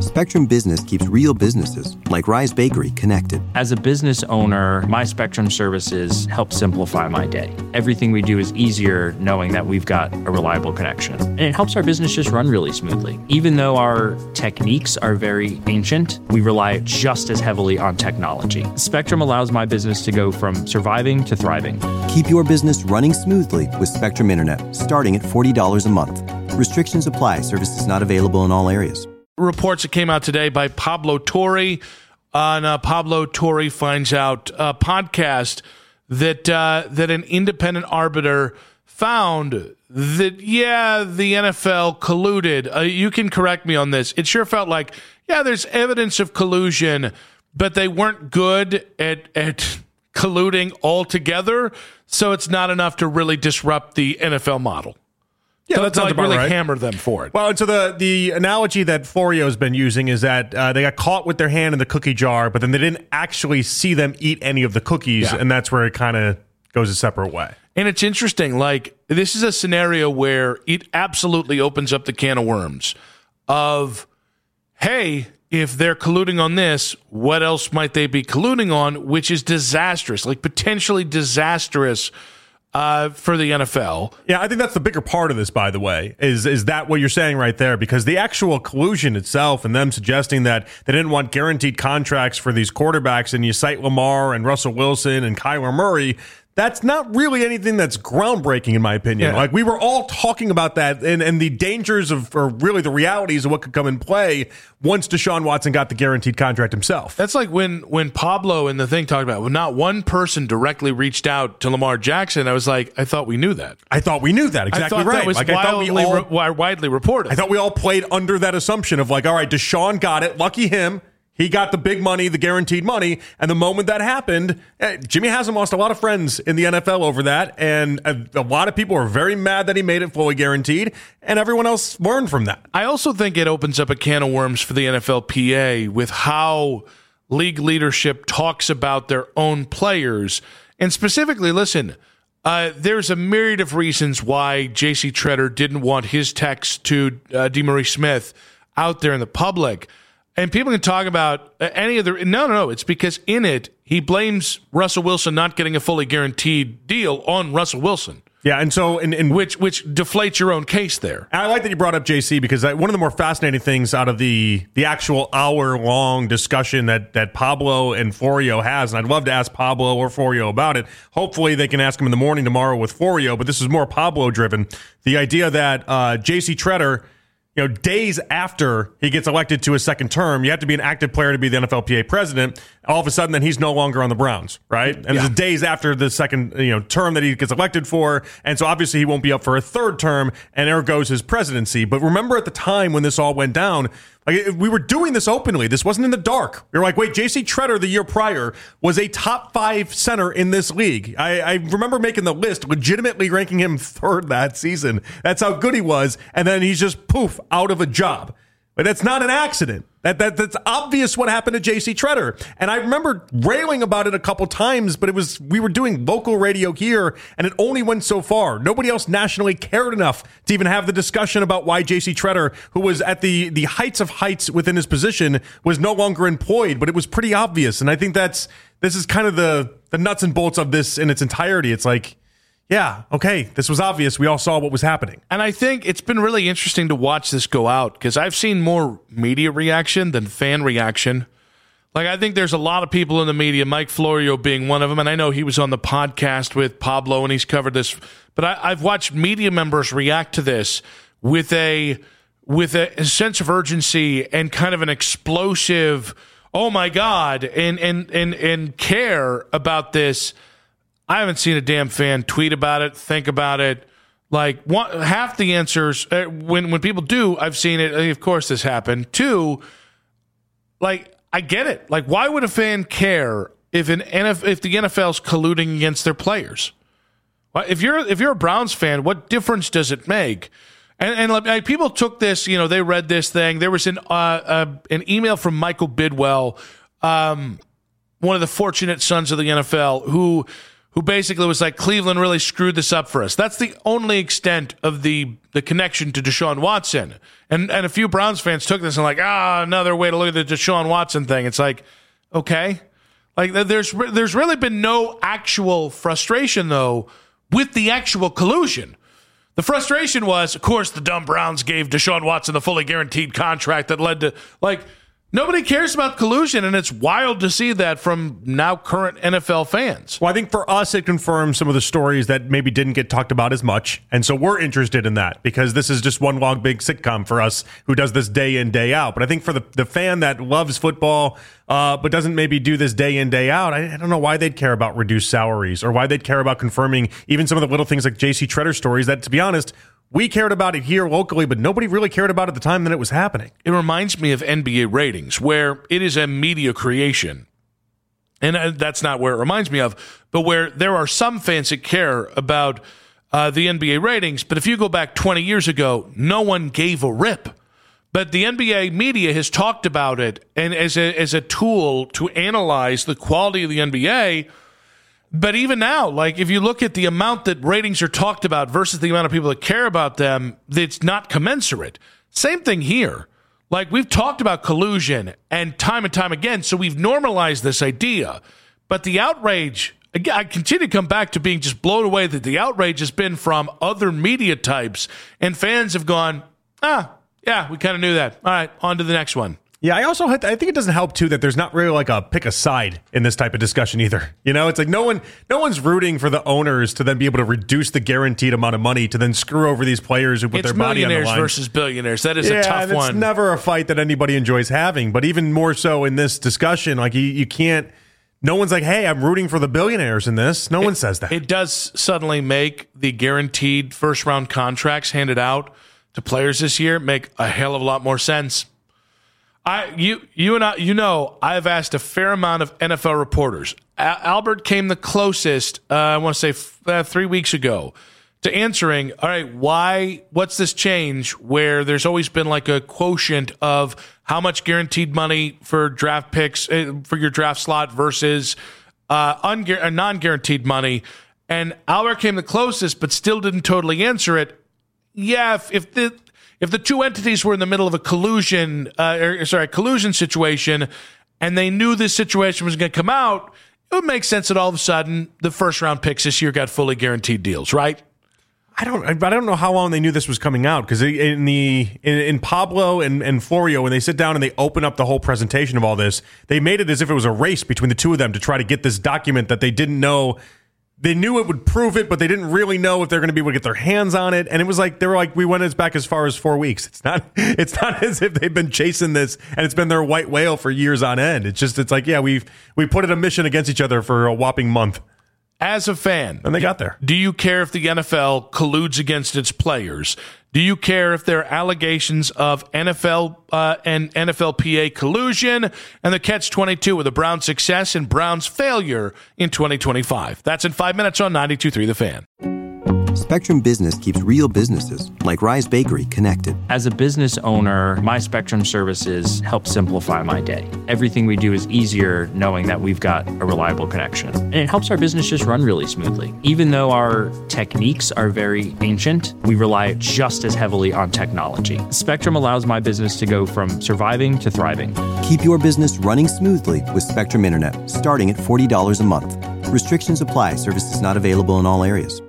Spectrum Business keeps real businesses, like Rise Bakery, connected. As a business owner, my Spectrum services help simplify my day. Everything we do is easier knowing that we've got a reliable connection. And it helps our business just run really smoothly. Even though our techniques are very ancient, we rely just as heavily on technology. Spectrum allows my business to go from surviving to thriving. Keep your business running smoothly with Spectrum Internet, starting at $40 a month. Restrictions apply. Services not available in all areas. Reports that came out today by Pablo Torre on Pablo Torre Finds Out podcast that an independent arbiter found that, the NFL colluded. You can correct me on this. It sure felt like, there's evidence of collusion, but they weren't good at colluding altogether, so it's not enough to really disrupt the NFL model. Yeah, that sounds about really right. Hammer them for it. Well, and so the analogy that Forio's been using is that they got caught with their hand in the cookie jar, but then they didn't actually see them eat any of the cookies, and that's where it kind of goes a separate way. And it's interesting, like, this is a scenario where it absolutely opens up the can of worms of, hey, if they're colluding on this, what else might they be colluding on, which is disastrous, like potentially disastrous for the NFL. Yeah, I think that's the bigger part of this, by the way, is that what you're saying right there? Because the actual collusion itself and them suggesting that they didn't want guaranteed contracts for these quarterbacks, and you cite Lamar and Russell Wilson and Kyler Murray, that's not really anything that's groundbreaking, in my opinion. Yeah. Like, we were all talking about that and the dangers of, or really the realities of what could come in play once Deshaun Watson got the guaranteed contract himself. That's like when Pablo and the thing talked about, when not one person directly reached out to Lamar Jackson. I was like, I thought we knew that. Exactly I thought right. That was widely reported. I thought we all played under that assumption of like, all right, Deshaun got it. Lucky him. He got the big money, the guaranteed money, and the moment that happened, Jimmy hasn't lost a lot of friends in the NFL over that, and a lot of people are very mad that he made it fully guaranteed, and everyone else learned from that. I also think it opens up a can of worms for the NFLPA with how league leadership talks about their own players, and specifically, listen, there's a myriad of reasons why J.C. Tretter didn't want his text to DeMaurice Smith out there in the public. And people can talk about any of the... No. It's because in it, he blames Russell Wilson not getting a fully guaranteed deal on Russell Wilson. Yeah, and so... Which deflates your own case there. I like that you brought up JC, because one of the more fascinating things out of the actual hour-long discussion that Pablo and Florio has, and I'd love to ask Pablo or Florio about it. Hopefully they can ask him in the morning tomorrow with Florio, but this is more Pablo-driven. The idea that JC Tretter... days after he gets elected to a second term, you have to be an active player to be the NFLPA president. All of a sudden, then he's no longer on the Browns, right? And it's days after the second term that he gets elected for, and so obviously he won't be up for a third term, and there goes his presidency. But remember at the time when this all went down, like, we were doing this openly. This wasn't in the dark. We were like, wait, J.C. Tretter the year prior was a top 5 center in this league. I remember making the list, legitimately ranking him third that season. That's how good he was. And then he's just, poof, out of a job. But that's not an accident. That's obvious what happened to J.C. Tretter. And I remember railing about it a couple times, but we were doing local radio here, and it only went so far. Nobody else nationally cared enough to even have the discussion about why J.C. Tretter, who was at the heights of heights within his position, was no longer employed. But it was pretty obvious. And I think this is kind of the nuts and bolts of this in its entirety. It's like, yeah, okay, this was obvious. We all saw what was happening. And I think it's been really interesting to watch this go out, because I've seen more media reaction than fan reaction. Like, I think there's a lot of people in the media, Mike Florio being one of them, and I know he was on the podcast with Pablo and he's covered this, but I've watched media members react to this with a sense of urgency and kind of an explosive, oh my God, and care about this. I haven't seen a damn fan tweet about it, think about it. Like, half the answers, when people do, I've seen it. Of course, this happened. 2, like, I get it. Like, why would a fan care if the NFL's colluding against their players? Well, if you're a Browns fan, what difference does it make? And like, people took this. They read this thing. There was an email from Michael Bidwell, one of the fortunate sons of the NFL, who who basically was like, Cleveland really screwed this up for us. That's the only extent of the connection to Deshaun Watson. And a few Browns fans took this and like, another way to look at the Deshaun Watson thing. It's like, okay. Like, there's really been no actual frustration, though, with the actual collusion. The frustration was, of course, the dumb Browns gave Deshaun Watson the fully guaranteed contract that led to, like, nobody cares about collusion, and it's wild to see that from now current NFL fans. Well, I think for us, it confirms some of the stories that maybe didn't get talked about as much. And so we're interested in that because this is just one long big sitcom for us who does this day in, day out. But I think for the fan that loves football but doesn't maybe do this day in, day out, I don't know why they'd care about reduced salaries or why they'd care about confirming even some of the little things like J.C. Treader stories that, to be honest, we cared about it here locally, but nobody really cared about it at the time that it was happening. It reminds me of NBA ratings, where it is a media creation. And that's not where it reminds me of, but where there are some fans that care about the NBA ratings. But if you go back 20 years ago, no one gave a rip. But the NBA media has talked about it and as a tool to analyze the quality of the NBA. But even now, like if you look at the amount that ratings are talked about versus the amount of people that care about them, it's not commensurate. Same thing here. Like we've talked about collusion and time again, so we've normalized this idea. But the outrage, again, I continue to come back to being just blown away that the outrage has been from other media types, and fans have gone, yeah, we kind of knew that. All right, on to the next one. Yeah, I think it doesn't help, too, that there's not really like a pick a side in this type of discussion either. You know, it's like no one's rooting for the owners to then be able to reduce the guaranteed amount of money to then screw over these players who put their body on the line. It's millionaires versus billionaires. That is a tough one. It's never a fight that anybody enjoys having. But even more so in this discussion, like you can't, no one's like, hey, I'm rooting for the billionaires in this. No one says that. It does suddenly make the guaranteed first-round contracts handed out to players this year make a hell of a lot more sense. You and I, I've asked a fair amount of NFL reporters. Albert came the closest, I want to say 3 weeks ago, to answering, all right, what's this change where there's always been like a quotient of how much guaranteed money for draft picks, for your draft slot versus non-guaranteed money. And Albert came the closest, but still didn't totally answer it. Yeah, if the two entities were in the middle of a collusion situation, and they knew this situation was going to come out, it would make sense that all of a sudden the first round picks this year got fully guaranteed deals, right? I don't know how long they knew this was coming out, because in Pablo and Florio, when they sit down and they open up the whole presentation of all this, they made it as if it was a race between the two of them to try to get this document that they didn't know. They knew it would prove it, but they didn't really know if they're going to be able to get their hands on it. And it was like, they were like, we went back as far as 4 weeks. It's not as if they've been chasing this and it's been their white whale for years on end. It's like, yeah, we put it a mission against each other for a whopping month. As a fan, and they got there. Do you care if the NFL colludes against its players? Do you care if there are allegations of NFL and NFLPA collusion and the catch-22 with the Browns' success and Browns' failure in 2025? That's in 5 minutes on 92.3 The Fan. Spectrum Business keeps real businesses, like Rise Bakery, connected. As a business owner, my Spectrum services help simplify my day. Everything we do is easier knowing that we've got a reliable connection. And it helps our business just run really smoothly. Even though our techniques are very ancient, we rely just as heavily on technology. Spectrum allows my business to go from surviving to thriving. Keep your business running smoothly with Spectrum Internet, starting at $40 a month. Restrictions apply. Services not available in all areas.